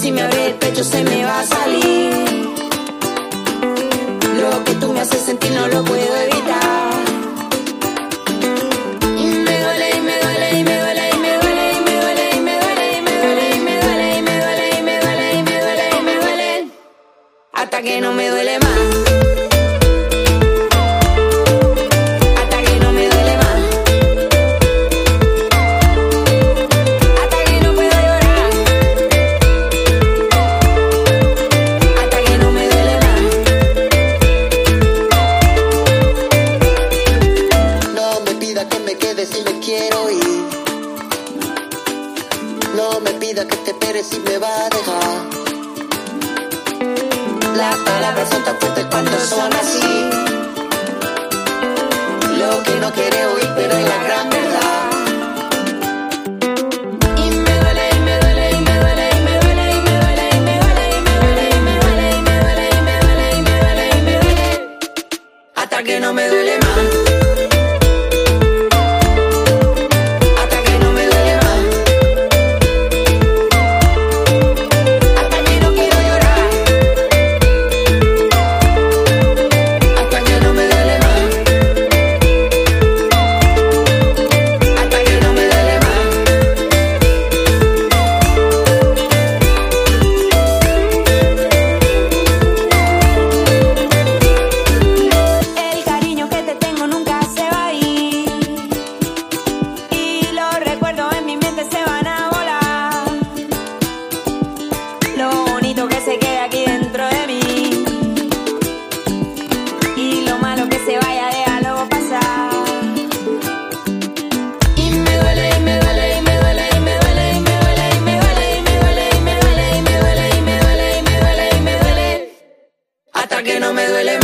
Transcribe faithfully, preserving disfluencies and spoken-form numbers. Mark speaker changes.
Speaker 1: si me abre el pecho se me va a salir. Lo que tú me haces sentir no lo puedo evitar. Y me duele, y me duele, y me duele, y me duele, y me duele, y me duele, y me duele, y me duele, y me duele, y me duele, y me duele, y me duele, hasta que no me duele más.
Speaker 2: No me pida que te esperes si me va a dejar.
Speaker 1: Las palabras son tan fuertes cuando son así.
Speaker 2: Lo que no quiere oír, pero es la gran verdad.
Speaker 1: Y me duele, y me duele, y me duele, y me duele, y me duele, y me duele, y me duele, y me duele, y me duele, y me duele, y me duele, y me duele, hasta que no me duele más. Que no me duele más.